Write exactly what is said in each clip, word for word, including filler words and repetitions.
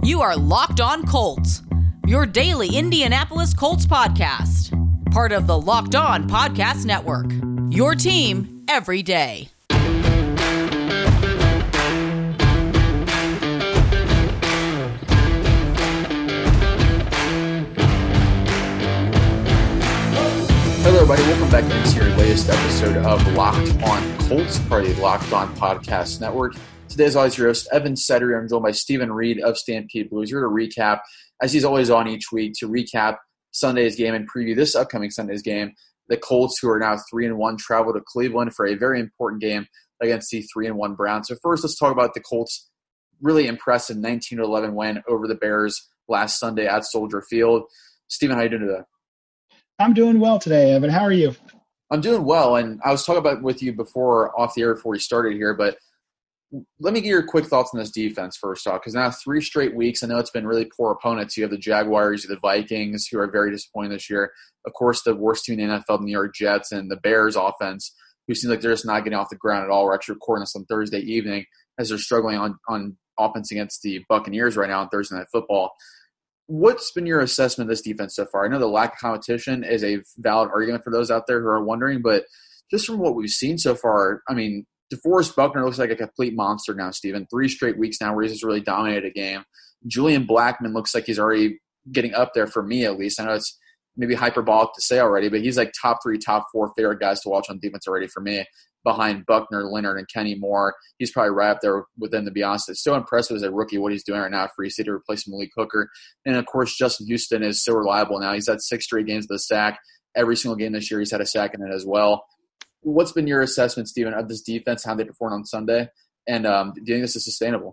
You are Locked On Colts, your daily Indianapolis Colts podcast. Part of the Locked On Podcast Network, your team every day. Hello, everybody. Welcome back into your latest episode of Locked On Colts, part of the Locked On Podcast Network. Today, as always, your host, Evan Setter. I'm joined by Stephen Reed of Stampede Blues. Here to recap, as he's always on each week, to recap Sunday's game and preview this upcoming Sunday's game. The Colts, who are now three and one, travel to Cleveland for a very important game against the three and one Browns. So first, let's talk about the Colts' really impressive nineteen to eleven win over the Bears last Sunday at Soldier Field. Stephen, how are you doing today? I'm doing well today, Evan. How are you? I'm doing well, and I was talking about with you before off the air before we started here, but let me get your quick thoughts on this defense first off, because now three straight weeks, I know it's been really poor opponents. You have the Jaguars, you have the Vikings, who are very disappointing this year. Of course, the worst team in the N F L, the New York Jets, and the Bears offense, who seems like they're just not getting off the ground at all. We're actually recording this on Thursday evening as they're struggling on, on offense against the Buccaneers right now on Thursday Night Football. What's been your assessment of this defense so far? I know the lack of competition is a valid argument for those out there who are wondering, but just from what we've seen so far, I mean, DeForest Buckner looks like a complete monster now, Stephen. Three straight weeks now where he's just really dominated a game. Julian Blackmon looks like he's already getting up there for me, at least. I know it's maybe hyperbolic to say already, but he's like top three, top four favorite guys to watch on defense already for me, behind Buckner, Leonard, and Kenny Moore. He's probably right up there with them, to be honest. It's so impressive as a rookie what he's doing right now at free safety to replace Malik Hooker. And, of course, Justin Houston is so reliable now. He's had six straight games with a sack. Every single game this year he's had a sack in it as well. What's been your assessment, Stephen, of this defense, how they performed on Sunday? And um, do you think this is sustainable?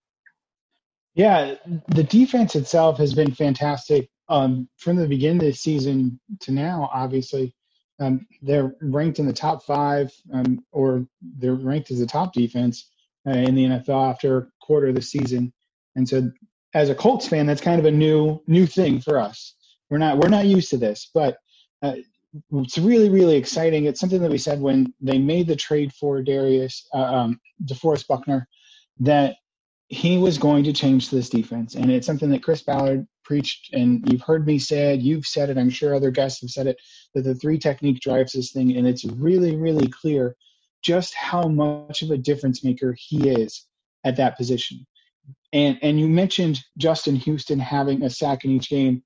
Yeah, the defense itself has been fantastic um, from the beginning of the season to now, obviously. Um, they're ranked in the top five, um, or they're ranked as the top defense uh, in the N F L after a quarter of the season. And so as a Colts fan, that's kind of a new new thing for us. We're not we're not used to this, but uh, it's really, really exciting. It's something that we said when they made the trade for Darius, uh, um, DeForest Buckner, that he was going to change this defense. And it's something that Chris Ballard preached, and you've heard me say it, you've said it, I'm sure other guests have said it, that the three technique drives this thing, and it's really, really clear just how much of a difference maker he is at that position. And and you mentioned Justin Houston having a sack in each game.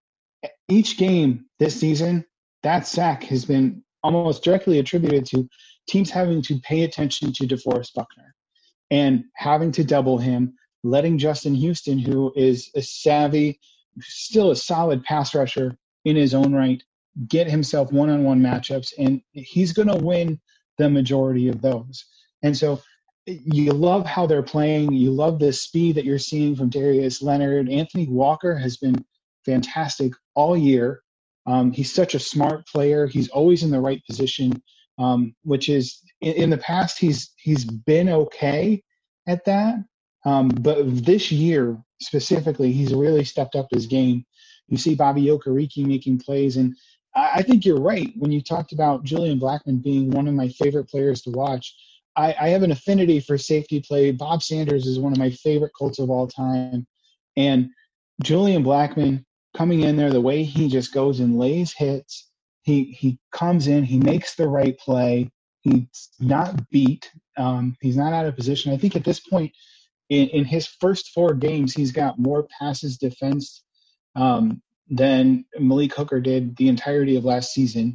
Each game this season, that sack has been almost directly attributed to teams having to pay attention to DeForest Buckner and having to double him, letting Justin Houston, who is a savvy, still a solid pass rusher in his own right, get himself one-on-one matchups, and he's going to win the majority of those. And so you love how they're playing. You love the speed that you're seeing from Darius Leonard. Anthony Walker has been fantastic all year. Um, he's such a smart player. He's always in the right position, um, which is in, in the past he's he's been okay at that. Um, but this year specifically, he's really stepped up his game. You see Bobby Okereke making plays, and I, I think you're right when you talked about Julian Blackmon being one of my favorite players to watch. I, I have an affinity for safety play. Bob Sanders is one of my favorite Colts of all time, and Julian Blackmon coming in there, the way he just goes and lays hits, he he comes in, he makes the right play. He's not beat. Um, he's not out of position. I think at this point in, in his first four games, he's got more passes defensed um, than Malik Hooker did the entirety of last season.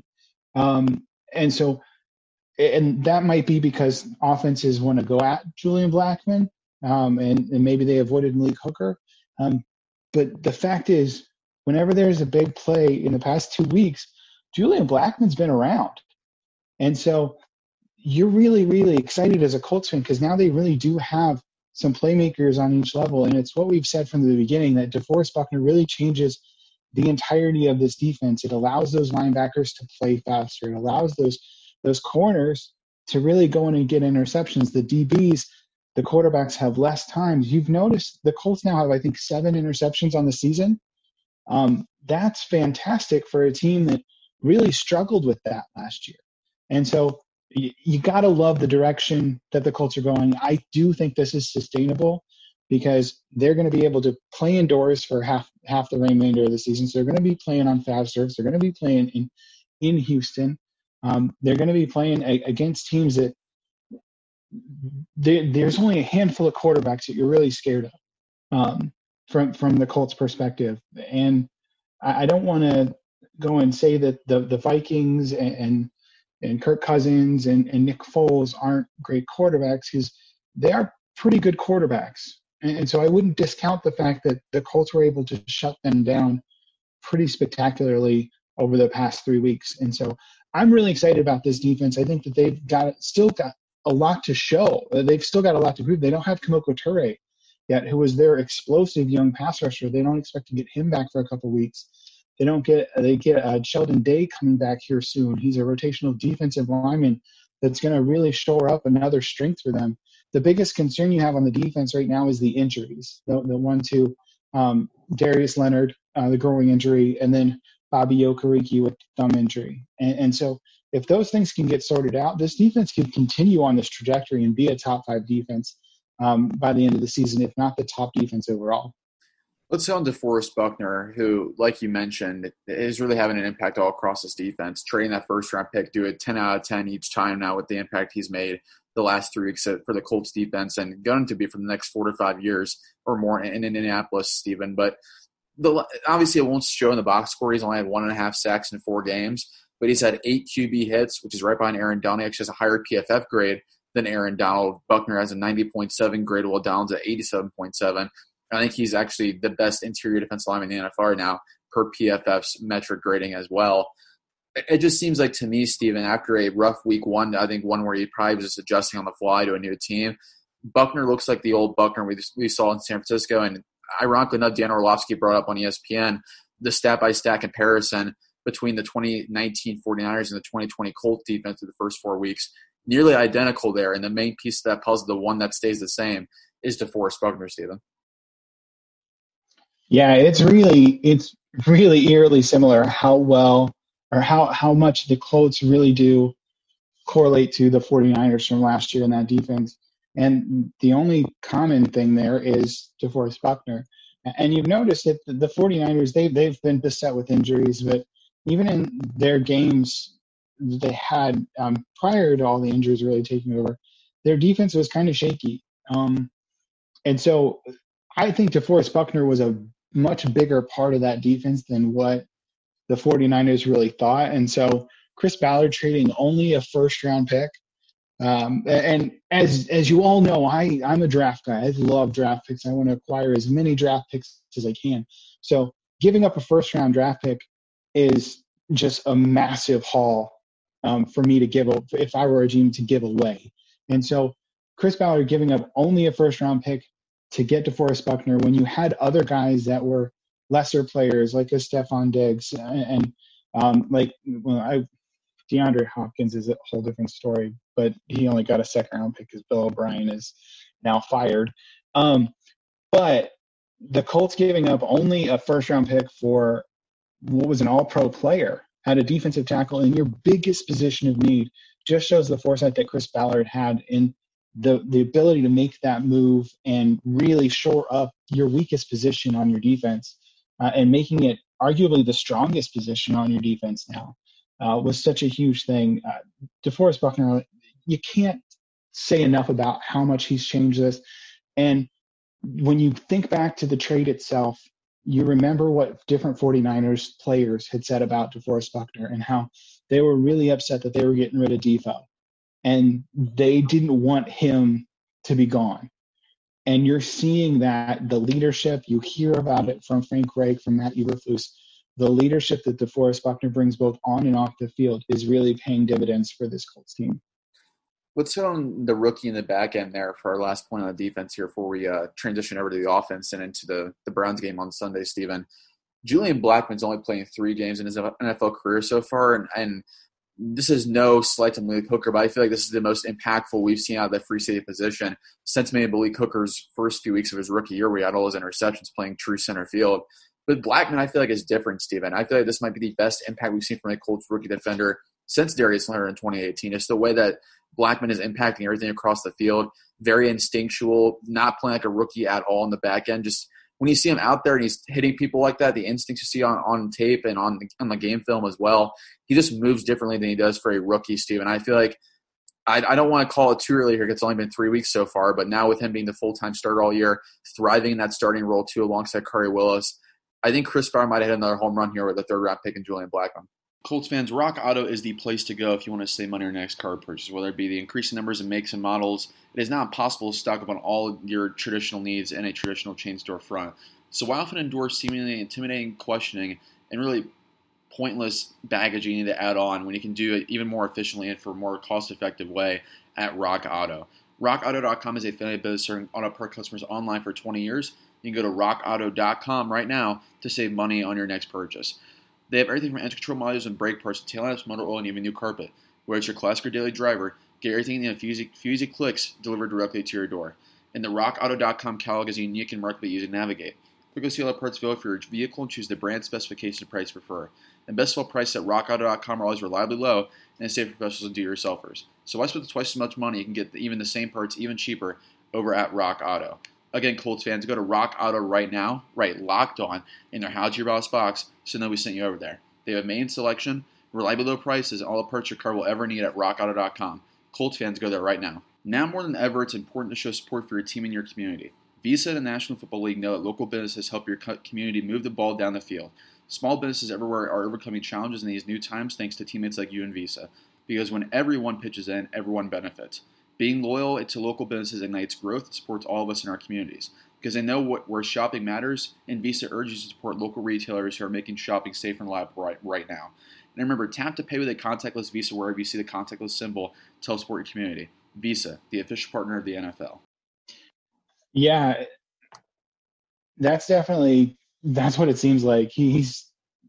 Um, and so, and that might be because offenses want to go at Julian Blackmon, um, and, and maybe they avoided Malik Hooker. Um, but the fact is, whenever there's a big play in the past two weeks, Julian Blackmon's been around. And so you're really, really excited as a Colts fan because now they really do have some playmakers on each level. And it's what we've said from the beginning, that DeForest Buckner really changes the entirety of this defense. It allows those linebackers to play faster. It allows those those corners to really go in and get interceptions. The D Bs, the quarterbacks have less times. You've noticed the Colts now have, I think, seven interceptions on the season. Um, that's fantastic for a team that really struggled with that last year. And so you, you got to love the direction that the Colts are going. I do think this is sustainable. because they're going to be able to play indoors for half half the remainder of the season. So they're going to be playing on fast turfs. They're going to be playing in in Houston. Um, they're going to be playing a, against teams that they, there's only a handful of quarterbacks that you're really scared of um, from from the Colts' perspective. And I, I don't want to go and say that the the Vikings and and, and Kirk Cousins and, and Nick Foles aren't great quarterbacks, because they are pretty good quarterbacks. And, and so I wouldn't discount the fact that the Colts were able to shut them down pretty spectacularly over the past three weeks. And so I'm really excited about this defense. I think that they've got still got a lot to show. They've still got a lot to prove. They don't have Kemoko Toure yet, who was their explosive young pass rusher. They don't expect to get him back for a couple of weeks. They don't get they get uh, Sheldon Day coming back here soon. He's a rotational defensive lineman that's going to really shore up another strength for them. The biggest concern you have on the defense right now is the injuries. The, the one to um, Darius Leonard, uh, the growing injury, and then Bobby Okereke with thumb injury. And, and so if those things can get sorted out, this defense can continue on this trajectory and be a top five defense um, by the end of the season, if not the top defense overall. Let's go on to DeForest Buckner, who, like you mentioned, is really having an impact all across this defense. Trading that first-round pick, do it ten out of ten each time now with the impact he's made the last three weeks for the Colts defense, and going to be for the next four to five years or more in, in Indianapolis, Stephen. But the, obviously it won't show in the box score. He's only had one and a half sacks in four games, but he's had eight Q B hits, which is right behind Aaron Donald. He actually has a higher P F F grade than Aaron Donald. Buckner has a ninety point seven grade, while Donald's at eighty-seven point seven. I think he's actually the best interior defensive lineman in the N F L right now per P F F's metric grading as well. It just seems like to me, Steven, after a rough week one, I think one where he probably was just adjusting on the fly to a new team, Buckner looks like the old Buckner we, we saw in San Francisco. And ironically enough, Dan Orlovsky brought up on E S P N the stat-by-stat comparison between the twenty nineteen 49ers and the twenty twenty Colts defense through the first four weeks. Nearly identical there. And the main piece of that puzzle, the one that stays the same, is DeForest Buckner, Steven. Yeah, it's really it's really eerily similar how well or how, how much the Colts really do correlate to the 49ers from last year in that defense. And the only common thing there is DeForest Buckner. And you've noticed that the 49ers, they've, they've been beset with injuries, but even in their games they had um, prior to all the injuries really taking over, their defense was kind of shaky. Um, and so I think DeForest Buckner was a much bigger part of that defense than what the 49ers really thought. And so Chris Ballard trading only a first-round pick. Um, and as as you all know, I, I'm a draft guy. I love draft picks. I want to acquire as many draft picks as I can. So giving up a first-round draft pick is just a massive haul um, for me to give up if I were a team to give away. And so Chris Ballard giving up only a first-round pick to get DeForest Buckner when you had other guys that were lesser players like a Stephon Diggs and, and um, like well, I, DeAndre Hopkins is a whole different story, but he only got a second round pick because Bill O'Brien is now fired. Um, but the Colts giving up only a first round pick for what was an all pro player at a defensive tackle in your biggest position of need just shows the foresight that Chris Ballard had in the the ability to make that move and really shore up your weakest position on your defense uh, and making it arguably the strongest position on your defense now uh, was such a huge thing. Uh, DeForest Buckner, you can't say enough about how much he's changed this. And when you think back to the trade itself, you remember what different 49ers players had said about DeForest Buckner and how they were really upset that they were getting rid of Defoe. And they didn't want him to be gone. And you're seeing that the leadership, you hear about it from Frank Reich, from Matt Eberflus, the leadership that DeForest Buckner brings both on and off the field is really paying dividends for this Colts team. Let's hit on the rookie in the back end there for our last point on the defense here before we uh, transition over to the offense and into the, the Browns game on Sunday, Stephen. Julian Blackmon's only playing three games in his N F L career so far, and, and this is no slight to Malik Hooker, but I feel like this is the most impactful we've seen out of the free safety position since maybe Malik Hooker's first few weeks of his rookie year where he had all his interceptions playing true center field. But Blackmon, I feel like, is different, Stephen. I feel like this might be the best impact we've seen from a Colts rookie defender since Darius Leonard in twenty eighteen. It's the way that Blackman is impacting everything across the field. Very instinctual, not playing like a rookie at all in the back end. Just when you see him out there and he's hitting people like that, the instincts you see on, on tape and on the, on the game film as well, he just moves differently than he does for a rookie, Steve. And I feel like I, I don't want to call it too early here because it's only been three weeks so far, but now with him being the full-time starter all year, thriving in that starting role too alongside Khari Willis, I think Chris Ballard might have hit another home run here with the third-round pick and Julian Blackman. Colts fans, Rock Auto is the place to go if you want to save money on your next car purchase, whether it be the increasing numbers of makes and models. It is not possible to stock up on all your traditional needs in a traditional chain store front. So why often endure seemingly intimidating questioning and really pointless baggage you need to add on when you can do it even more efficiently and for a more cost-effective way at Rock Auto? rock auto dot com is a family business serving auto part customers online for twenty years. You can go to rock auto dot com right now to save money on your next purchase. They have everything from engine control modules and brake parts, tail lamps, motor oil, and even new carpet. Whether it's your classic or daily driver, get everything in a few easy, few easy clicks delivered directly to your door. And the rock auto dot com catalog is unique and remarkably easy to navigate. Quickly see all the parts available for your vehicle and choose the brand, specification, and price you prefer. And best of all, prices at rock auto dot com are always reliably low and safe for professionals and do-it-yourselfers. So why spend twice as much money? You can get even the same parts even cheaper over at Rock Auto. Again, Colts fans, go to Rock Auto right now, right, locked on, in their How'd You Boss box, so know we sent you over there. They have a main selection, reliably low prices, and all the parts your car will ever need at rock auto dot com. Colts fans, go there right now. Now more than ever, it's important to show support for your team and your community. Visa and the National Football League know that local businesses help your community move the ball down the field. Small businesses everywhere are overcoming challenges in these new times thanks to teammates like you and Visa. Because when everyone pitches in, everyone benefits. Being loyal to local businesses ignites growth and supports all of us in our communities. Because they know what, where shopping matters, and Visa urges you to support local retailers who are making shopping safe and reliable right, right now. And remember, tap to pay with a contactless Visa wherever you see the contactless symbol to help support your community. Visa, the official partner of the N F L. Yeah, that's definitely, that's what it seems like. He's,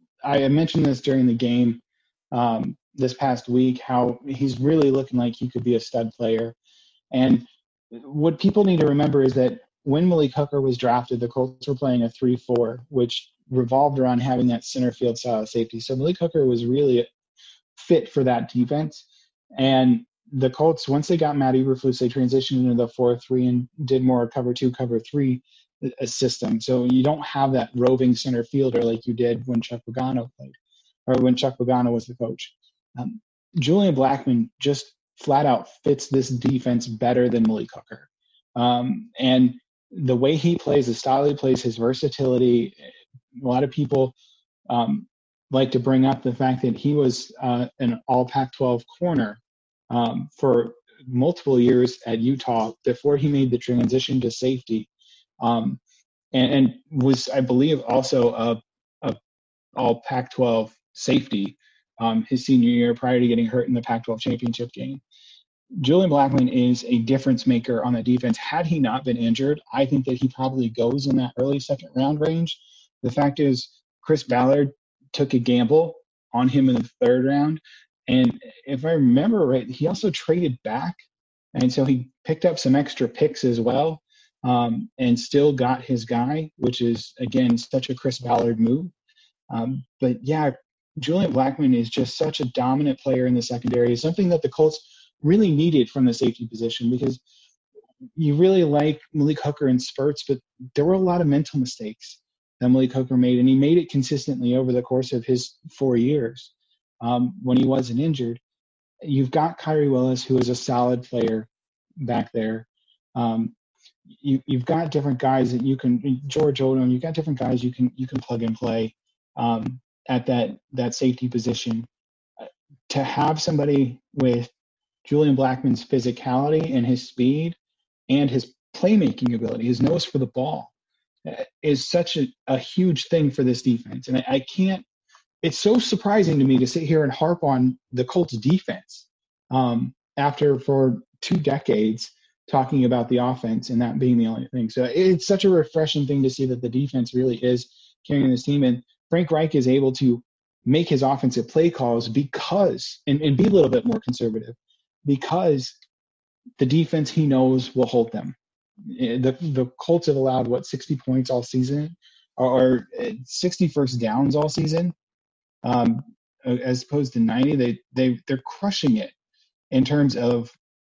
I mentioned this during the game um, this past week, how he's really looking like he could be a stud player. And what people need to remember is that when Malik Hooker was drafted, the Colts were playing a three four, which revolved around having that center field style of safety. So Malik Hooker was really fit for that defense. And the Colts, once they got Matt Eberflus, they transitioned into the four three and did more cover two, cover three a system. So you don't have that roving center fielder like you did when Chuck Pagano played, or when Chuck Pagano was the coach. Um, Julian Blackman just flat out fits this defense better than Malik Hooker. Um, and the way he plays, the style he plays, his versatility, a lot of people um, like to bring up the fact that he was uh, an all Pac twelve corner um, for multiple years at Utah before he made the transition to safety. Um, and, and was, I believe, also a, a all Pac twelve safety um, his senior year prior to getting hurt in the Pac twelve championship game. Julian Blackman is a difference maker on the defense. Had he not been injured, I think that he probably goes in that early second round range. The fact is, Chris Ballard took a gamble on him in the third round. And if I remember right, he also traded back. And so he picked up some extra picks as well um, and still got his guy, which is, again, such a Chris Ballard move. Um, but yeah, Julian Blackman is just such a dominant player in the secondary. It's something that the Colts really needed from the safety position, because you really like Malik Hooker in spurts, but there were a lot of mental mistakes that Malik Hooker made, and he made it consistently over the course of his four years um, when he wasn't injured. You've got Khari Willis, who is a solid player back there. Um, you, you've got different guys that you can, George Odom, you've got different guys you can you can plug and play um, at that that safety position. To have somebody with Julian Blackman's physicality and his speed and his playmaking ability, his nose for the ball, is such a, a huge thing for this defense. And I, I can't, it's so surprising to me to sit here and harp on the Colts defense um, after for two decades talking about the offense and that being the only thing. So it's such a refreshing thing to see that the defense really is carrying this team. And Frank Reich is able to make his offensive play calls because, and, and be a little bit more conservative, because the defense he knows will hold them. The the Colts have allowed, what, sixty points all season, or sixty first downs all season, um, as opposed to ninety. They, they, they're crushing it in terms of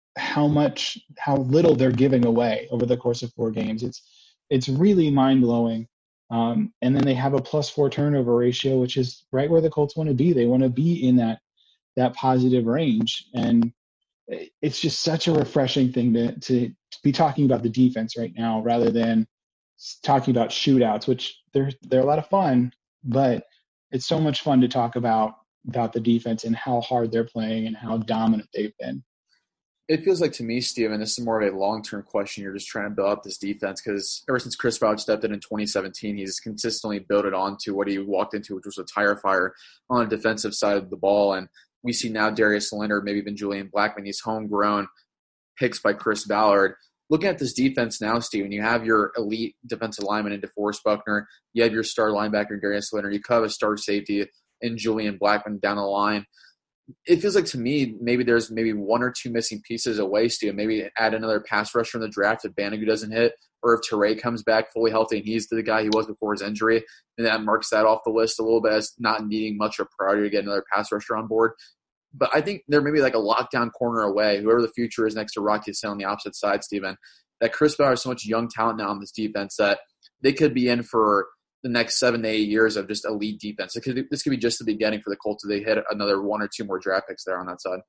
how much, how little they're giving away over the course of four games. It's it's really mind blowing. Um, and then they have a plus four turnover ratio, which is right where the Colts want to be. They want to be in that that positive range, and it's just such a refreshing thing to to, to be talking about the defense right now rather than talking about shootouts, which they're they're a lot of fun, but it's so much fun to talk about about the defense and how hard they're playing and how dominant they've been. It feels like to me, Steven, this is more of a long-term question. You're just trying to build up this defense because ever since Chris Ballard stepped in in twenty seventeen, he's consistently built it on to what he walked into, which was a tire fire on the defensive side of the ball. And we see now Darius Leonard, maybe even Julian Blackmon, these homegrown picks by Chris Ballard. Looking at this defense now, Steven, you have your elite defensive lineman in DeForest Buckner. You have your star linebacker, Darius Leonard. You have a star safety in Julian Blackmon down the line. It feels like to me maybe there's maybe one or two missing pieces away, Steve. Maybe add another pass rusher in the draft if Banogu doesn't hit, or if Teray comes back fully healthy and he's the guy he was before his injury, and that marks that off the list a little bit as not needing much of a priority to get another pass rusher on board. But I think they're maybe like a lockdown corner away, whoever the future is next to Rocky Sin on the opposite side, Steven, that Chris Ballard has so much young talent now on this defense that they could be in for the next seven to eight years of just elite defense. It could, this could be just the beginning for the Colts if they hit another one or two more draft picks there on that side.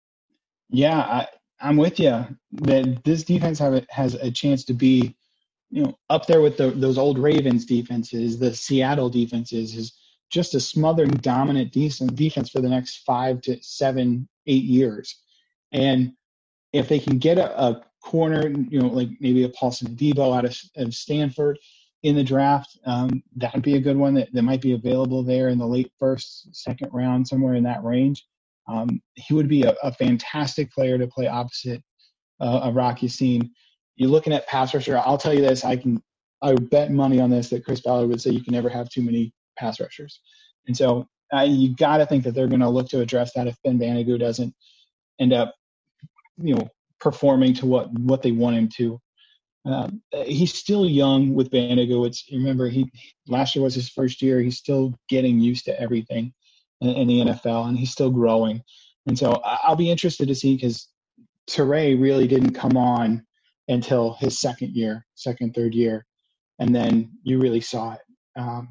Yeah, I, I'm with you that this defense have a, has a chance to be, you know, up there with the, those old Ravens defenses, the Seattle defenses, is just a smothering, dominant, decent defense for the next five to seven, eight years. And if they can get a, a corner, you know, like maybe a Paulson Adebo out of, of Stanford in the draft, um, that would be a good one that, that might be available there in the late first, second round, somewhere in that range. Um, he would be a, a fantastic player to play opposite uh, of Rocky Sin. You're looking at pass rusher. I'll tell you this: I can, I would bet money on this that Chris Ballard would say you can never have too many pass rushers, and so uh, you got to think that they're going to look to address that if Ben Banogu doesn't end up, you know, performing to what what they want him to. Um, he's still young with Banogu. It's remember he last year was his first year. He's still getting used to everything in, in the N F L, and he's still growing. And so I'll be interested to see because Teray really didn't come on until his second year, second third year, and then you really saw it. Um,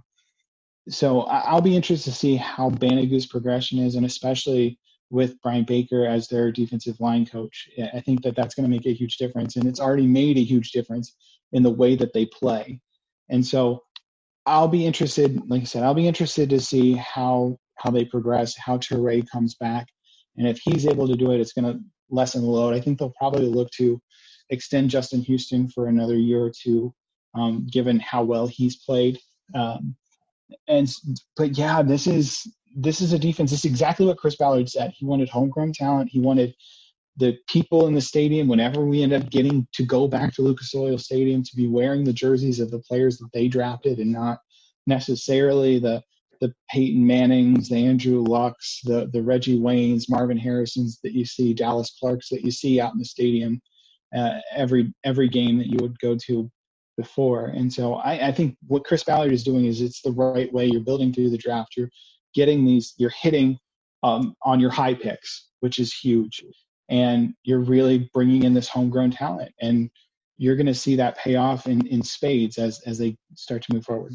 so I'll be interested to see how Banogu's progression is, and especially with Brian Baker as their defensive line coach. I think that that's going to make a huge difference, and it's already made a huge difference in the way that they play. And so I'll be interested, like I said, I'll be interested to see how how they progress, how Teray comes back. And if he's able to do it, it's going to lessen the load. I think they'll probably look to extend Justin Houston for another year or two, um, given how well he's played. Um, and But, yeah, this is – This is a defense. This is exactly what Chris Ballard said. He wanted homegrown talent. He wanted the people in the stadium, whenever we end up getting to go back to Lucas Oil Stadium, to be wearing the jerseys of the players that they drafted and not necessarily the the Peyton Mannings, the Andrew Lucks, the, the Reggie Waynes, Marvin Harrisons that you see, Dallas Clarks that you see out in the stadium uh, every every game that you would go to before. And so I, I think what Chris Ballard is doing is it's the right way. You're building through the draft. You're getting these, you're hitting um, on your high picks, which is huge. And you're really bringing in this homegrown talent. And you're going to see that pay off in, in spades as, as they start to move forward.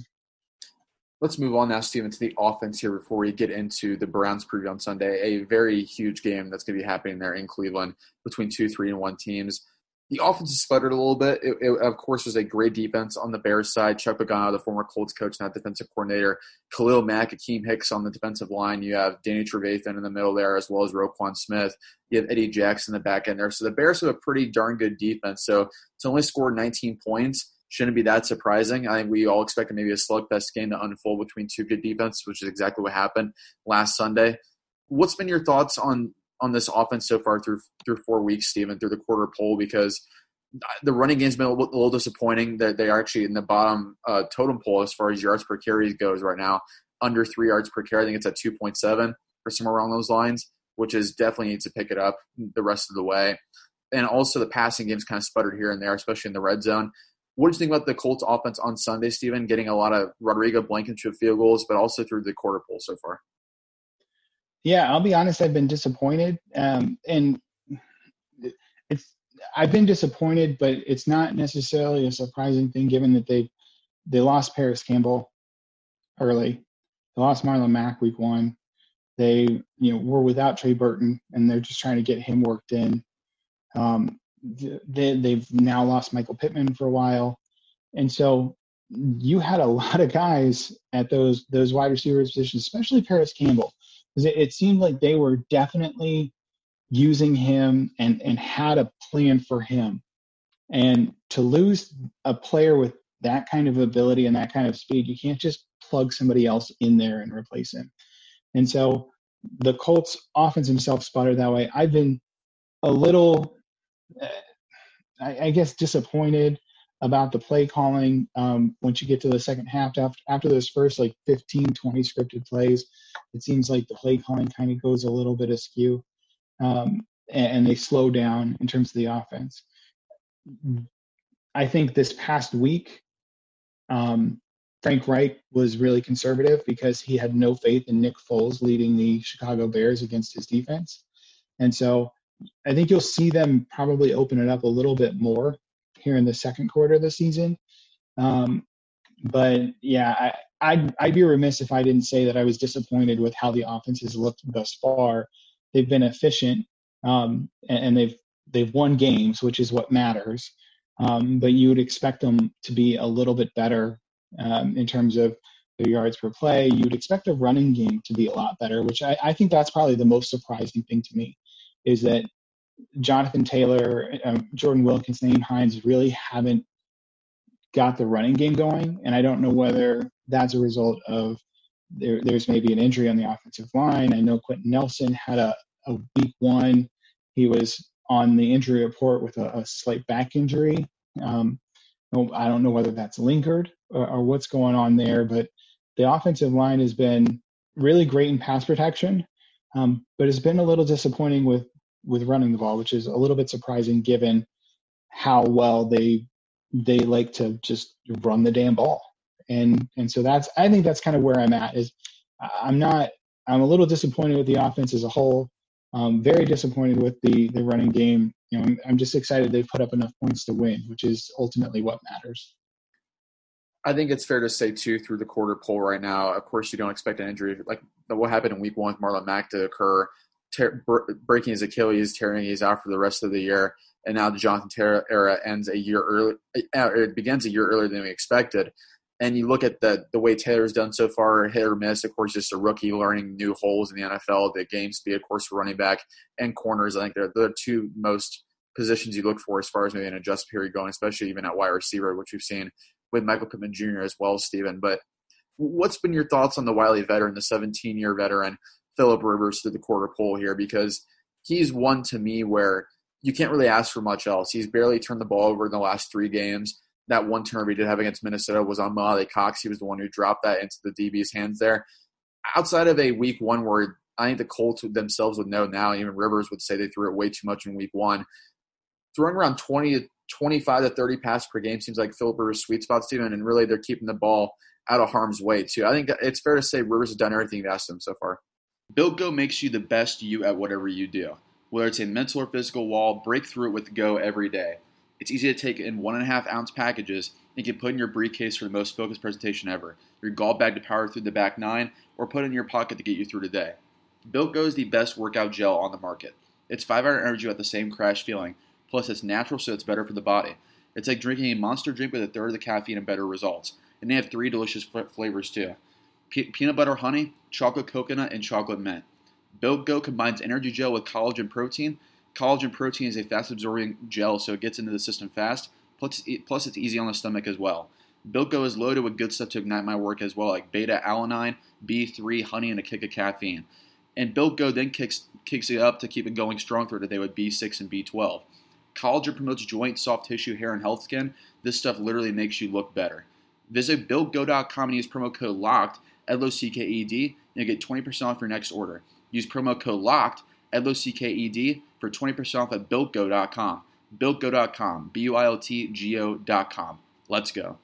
Let's move on now, Steven, to the offense here before we get into the Browns preview on Sunday. A very huge game that's going to be happening there in Cleveland between two, three, and one teams. The offense has sputtered a little bit. It, it, of course, was a great defense on the Bears side. Chuck Pagano, the former Colts coach, now defensive coordinator. Khalil Mack, Akeem Hicks on the defensive line. You have Danny Trevathan in the middle there, as well as Roquan Smith. You have Eddie Jackson in the back end there. So the Bears have a pretty darn good defense. So to only score nineteen points shouldn't be that surprising. I think we all expected maybe a slugfest game to unfold between two good defenses, which is exactly what happened last Sunday. What's been your thoughts on on this offense so far through through four weeks, Steven, through the quarter poll? Because the running game's been a little, a little disappointing. That they are actually in the bottom uh, totem pole as far as yards per carry goes right now, under three yards per carry. I think it's at two point seven or somewhere along those lines, which is definitely needs to pick it up the rest of the way. And also the passing game's kind of sputtered here and there, especially in the red zone. What did you think about the Colts offense on Sunday, Steven, getting a lot of Rodrigo Blankenship field goals, but also through the quarter poll so far? Yeah, I'll be honest, I've been disappointed. Um, and it's I've been disappointed, but it's not necessarily a surprising thing given that they they lost Paris Campbell early. They lost Marlon Mack week one. They you know were without Trey Burton, and they're just trying to get him worked in. Um, they they've now lost Michael Pittman for a while, and so you had a lot of guys at those those wide receiver positions, especially Paris Campbell, because it, it seemed like they were definitely using him and, and had a plan for him. And to lose a player with that kind of ability and that kind of speed, you can't just plug somebody else in there and replace him. And so the Colts offense themselves sputtered that way. I've been a little, uh, I, I guess, disappointed about the play calling um, once you get to the second half. After, after those first like fifteen, twenty scripted plays, it seems like the play calling kind of goes a little bit askew. Um, and, and they slow down in terms of the offense. I think this past week, um, Frank Reich was really conservative because he had no faith in Nick Foles leading the Chicago Bears against his defense. And so I think you'll see them probably open it up a little bit more here in the second quarter of the season. Um, but yeah, I, I'd, I'd be remiss if I didn't say that I was disappointed with how the offense has looked thus far. They've been efficient, um, and, and they've they've won games, which is what matters. Um, but you would expect them to be a little bit better um, in terms of their yards per play. You would expect the running game to be a lot better, which I, I think that's probably the most surprising thing to me, is that Jonathan Taylor, um, Jordan Wilkins, Nyheim Hines really haven't got the running game going. And I don't know whether that's a result of there, there's maybe an injury on the offensive line. I know Quentin Nelson had a, a week one. He was on the injury report with a, a slight back injury. Um, I don't know whether that's lingered or, or what's going on there, but the offensive line has been really great in pass protection, um, but it's been a little disappointing with, with running the ball, which is a little bit surprising given how well they they like to just run the damn ball. And and so that's I think that's kind of where I'm at. Is I'm not I'm a little disappointed with the offense as a whole. Um, very disappointed with the the running game. You know, I'm, I'm just excited they've put up enough points to win, which is ultimately what matters. I think it's fair to say, too, through the quarter poll right now, of course, you don't expect an injury like what happened in week one with Marlon Mack to occur, ter- breaking his Achilles, tearing his out for the rest of the year. And now the Jonathan Taylor era ends a year early. It begins a year earlier than we expected. And you look at the the way Taylor's done so far, hit or miss. Of course, just a rookie learning new holes in the N F L. The game speed, of course, for running back and corners. I think they're the two most positions you look for as far as maybe an adjust period going, especially even at wide receiver, which we've seen with Michael Pittman Junior as well, Stephen. But what's been your thoughts on the wily veteran, the seventeen-year veteran, Phillip Rivers, through the quarter poll here? Because he's one to me where you can't really ask for much else. He's barely turned the ball over in the last three games. That one turnover he did have against Minnesota was on Mo Cox. He was the one who dropped that into the D B's hands there. Outside of a week one where I think the Colts themselves would know now, even Rivers would say they threw it way too much in week one. Throwing around twenty, twenty-five to thirty passes per game seems like Phillip Rivers' sweet spot, Stephen, and really they're keeping the ball out of harm's way too. I think it's fair to say Rivers has done everything you've asked him so far. Built Go makes you the best you at whatever you do. Whether it's a mental or physical wall, break through it with Go every day. It's easy to take in one and a half ounce packages and you can put in your briefcase for the most focused presentation ever, your golf bag to power through the back nine, or put in your pocket to get you through today. Built Go is the best workout gel on the market. It's five hour energy at the same crash feeling, plus it's natural so it's better for the body. It's like drinking a monster drink with a third of the caffeine and better results. And they have three delicious flavors too. Pe- peanut butter honey, chocolate coconut, and chocolate mint. Built Go combines energy gel with collagen protein. Collagen protein is a fast-absorbing gel, so it gets into the system fast. Plus, plus it's easy on the stomach as well. Built Go is loaded with good stuff to ignite my work as well, like beta-alanine, B three, honey, and a kick of caffeine. And Built Go then kicks kicks it up to keep it going strong through the day with B six and B twelve. Collagen promotes joint, soft tissue, hair, and health skin. This stuff literally makes you look better. Visit built go dot com and use promo code LOCKED, L O C K E D, and you'll get twenty percent off your next order. Use promo code LOCKED, L O C K E D, for twenty percent off at built go dot com. built go dot com, B U I L T G O dot com. Let's go.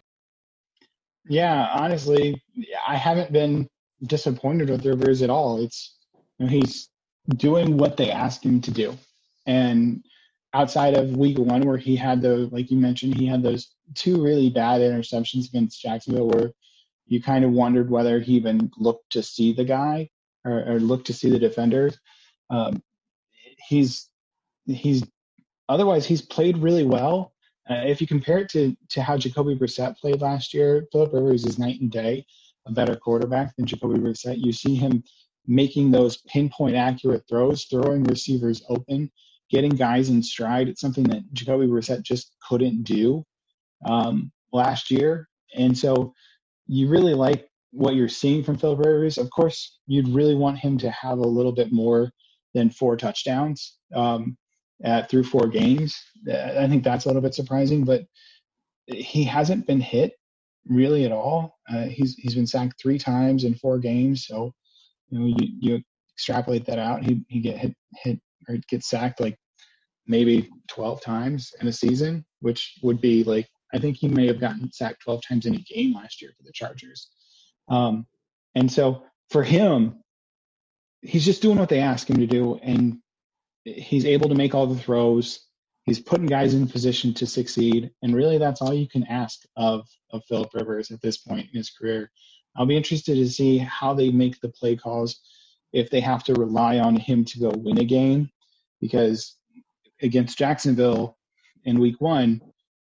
Yeah, honestly, I haven't been disappointed with Rivers at all. It's you know, he's doing what they asked him to do. And outside of week one where he had the, like you mentioned, he had those two really bad interceptions against Jacksonville where you kind of wondered whether he even looked to see the guy or, or looked to see the defenders. Um, he's he's otherwise he's played really well. Uh, if you compare it to to how Jacoby Brissett played last year, Philip Rivers is night and day a better quarterback than Jacoby Brissett. You see him making those pinpoint accurate throws, throwing receivers open, getting guys in stride. It's something that Jacoby Brissett just couldn't do um, last year. And so you really like what you're seeing from Philip Rivers. Of course, you'd really want him to have a little bit more than four touchdowns um, at, through four games. I think that's a little bit surprising, but he hasn't been hit really at all. Uh, he's he's been sacked three times in four games. So, you know, you, you extrapolate that out. He he get hit hit or get sacked like maybe twelve times in a season, which would be like, I think he may have gotten sacked twelve times in a game last year for the Chargers. Um, and so for him, he's just doing what they ask him to do, and he's able to make all the throws. He's putting guys in position to succeed, and really that's all you can ask of, of Philip Rivers at this point in his career. I'll be interested to see how they make the play calls, if they have to rely on him to go win a game, because against Jacksonville in week one,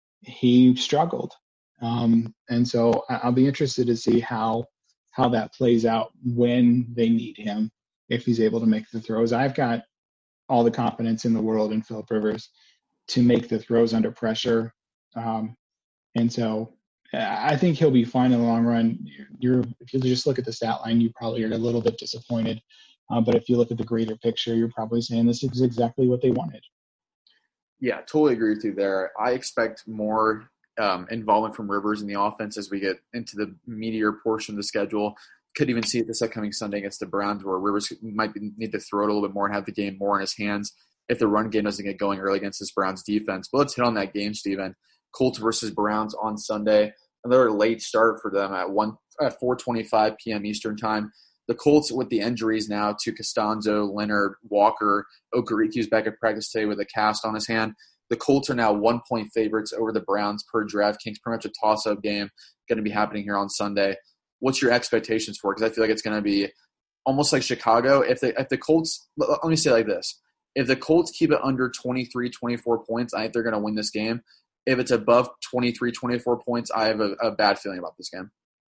he struggled. Um, and so I'll be interested to see how how that plays out when they need him, if he's able to make the throws. I've got all the confidence in the world in Philip Rivers to make the throws under pressure. Um, and so I think he'll be fine in the long run. You're, if you just look at the stat line, you probably are a little bit disappointed. Uh, but if you look at the greater picture, you're probably saying this is exactly what they wanted. Yeah, totally agree with you there. I expect more um, involvement from Rivers in the offense as we get into the meatier portion of the schedule. Could even see it this upcoming Sunday against the Browns, where Rivers might be, need to throw it a little bit more and have the game more in his hands if the run game doesn't get going early against this Browns defense. But let's hit on that game, Steven. Colts versus Browns on Sunday. Another late start for them at one at four twenty-five p.m. Eastern time. The Colts, with the injuries now to Costanzo, Leonard, Walker, Okariki's back at practice today with a cast on his hand. The Colts are now one-point favorites over the Browns per DraftKings. Pretty much a toss-up game going to be happening here on Sunday. What's your expectations for it? Because I feel like it's going to be almost like Chicago. If the if the Colts – let me say it like this. If the Colts keep it under twenty-three, twenty-four points, I think they're going to win this game. If it's above twenty-three, twenty-four points, I have a, a bad feeling about this game.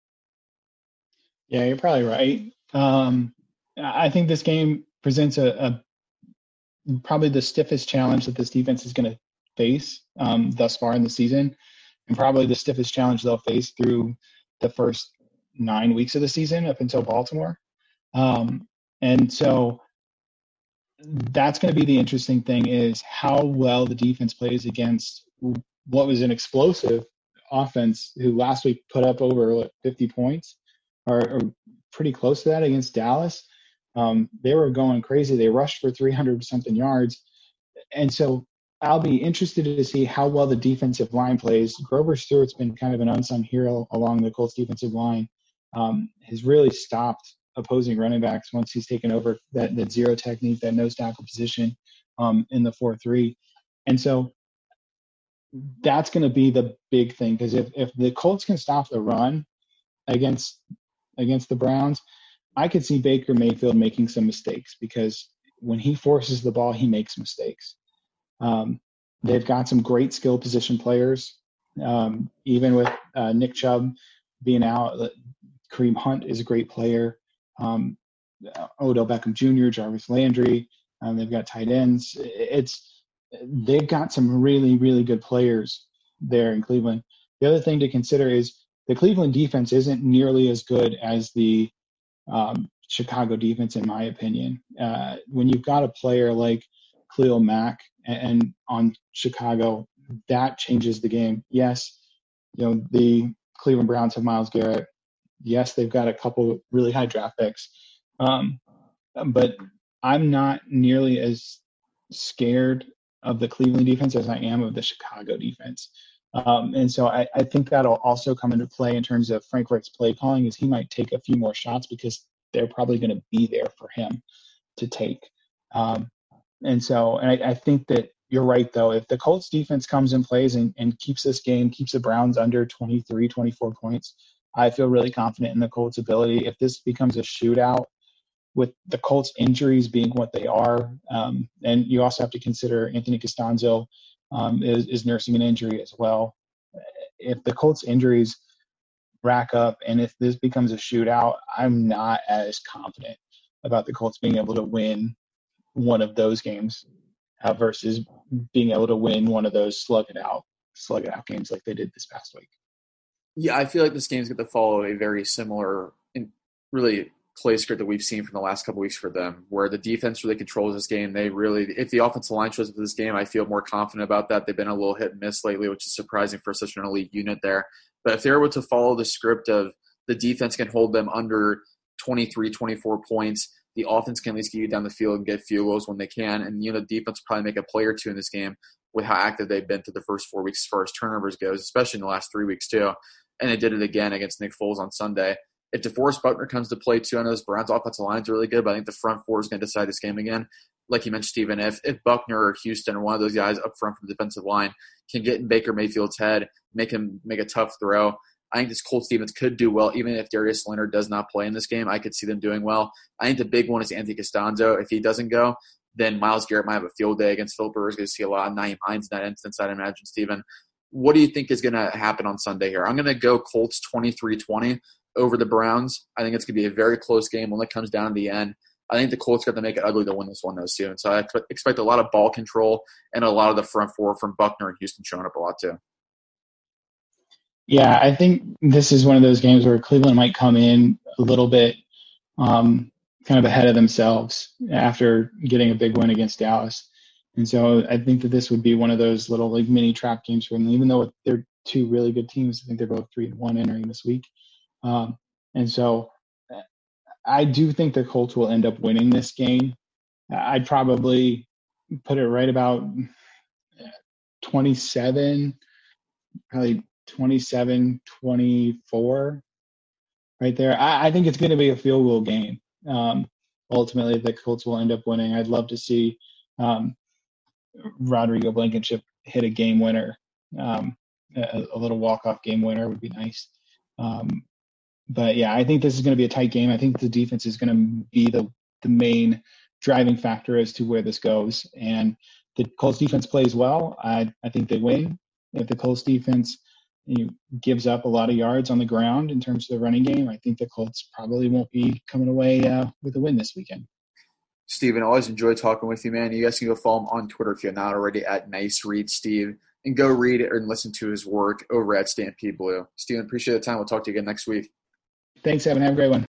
Yeah, you're probably right. Um, I think this game presents a, a probably the stiffest challenge that this defense is going to face um, thus far in the season, and probably the stiffest challenge they'll face through the first nine weeks of the season up until Baltimore. Um, and so that's going to be the interesting thing, is how well the defense plays against what was an explosive offense who last week put up over what, fifty points or, or pretty close to that against Dallas. Um, they were going crazy. They rushed for three hundred something yards. And so I'll be interested to see how well the defensive line plays. Grover Stewart's been kind of an unsung hero along the Colts defensive line. Um, has really stopped opposing running backs once he's taken over that, that zero technique, that nose tackle position um, in the four three. And so that's going to be the big thing, because if, if the Colts can stop the run against against the Browns, I could see Baker Mayfield making some mistakes, because when he forces the ball, he makes mistakes. Um, they've got some great skill position players, um, even with uh, Nick Chubb being out. Kareem Hunt is a great player. Um, Odell Beckham Junior, Jarvis Landry. Um, they've got tight ends. It's they've got some really, really good players there in Cleveland. The other thing to consider is the Cleveland defense isn't nearly as good as the um, Chicago defense, in my opinion. Uh, when you've got a player like Khalil Mack and, and on Chicago, that changes the game. Yes, you know, the Cleveland Browns have Myles Garrett. Yes, they've got a couple really high draft picks. Um, but I'm not nearly as scared of the Cleveland defense as I am of the Chicago defense. Um, and so I, I think that'll also come into play in terms of Frank Reich's play calling, is he might take a few more shots because they're probably going to be there for him to take. Um, and so and I, I think that you're right, though. If the Colts defense comes and plays and, and keeps this game, keeps the Browns under twenty-three, twenty-four points, I feel really confident in the Colts' ability. If this becomes a shootout, with the Colts injuries being what they are, um, and you also have to consider Anthony Costanzo um, is, is nursing an injury as well. If the Colts injuries rack up and if this becomes a shootout, I'm not as confident about the Colts being able to win one of those games uh, versus being able to win one of those slug it out, slug it out games like they did this past week. Yeah, I feel like this game's going to follow a very similar, really play script that we've seen from the last couple weeks for them, where the defense really controls this game. They really, if the offensive line shows up for this game, I feel more confident about that. They've been a little hit and miss lately, which is surprising for such an elite unit there. But if they're able to follow the script of the defense can hold them under twenty-three, twenty-four points, the offense can at least get you down the field and get field goals when they can. And, you know, the defense will probably make a play or two in this game with how active they've been through the first four weeks as far as turnovers goes, especially in the last three weeks too. And they did it again against Nick Foles on Sunday. If DeForest Buckner comes to play too, I know this Browns offensive line is really good, but I think the front four is going to decide this game again. Like you mentioned, Stephen, if, if Buckner or Houston or one of those guys up front from the defensive line can get in Baker Mayfield's head, make him make a tough throw, I think this Colts defense could do well. Even if Darius Leonard does not play in this game, I could see them doing well. I think the big one is Anthony Costanzo. If he doesn't go, then Myles Garrett might have a field day against Philip Rivers. Going to see a lot of Nyheim Hines in that instance, I'd imagine, Stephen. What do you think is going to happen on Sunday here? I'm going to go Colts twenty-three twenty over the Browns. I think it's going to be a very close game when it comes down to the end. I think the Colts got to make it ugly to win this one, though, soon. So I expect a lot of ball control and a lot of the front four from Buckner and Houston showing up a lot, too. Yeah, I think this is one of those games where Cleveland might come in a little bit um, kind of ahead of themselves after getting a big win against Dallas. And so I think that this would be one of those little like mini trap games for them, even though they're two really good teams. I think they're both three and one entering this week. Um, and so I do think the Colts will end up winning this game. I'd probably put it right about twenty-seven, probably twenty-seven twenty-four right there. I, I think it's going to be a field goal game. Um, ultimately, the Colts will end up winning. I'd love to see um, Rodrigo Blankenship hit a game winner. Um, a, a little walk-off game winner would be nice. Um, but, yeah, I think this is going to be a tight game. I think the defense is going to be the, the main driving factor as to where this goes. And the Colts defense plays well. I, I think they win. If the Colts defense you know, gives up a lot of yards on the ground in terms of the running game, I think the Colts probably won't be coming away uh, with a win this weekend. Steven, always enjoy talking with you, man. You guys can go follow him on Twitter if you're not already at Nice Read Steve, and go read it and listen to his work over at Stampede Blue. Steven, appreciate the time. We'll talk to you again next week. Thanks, Evan. Have a great one.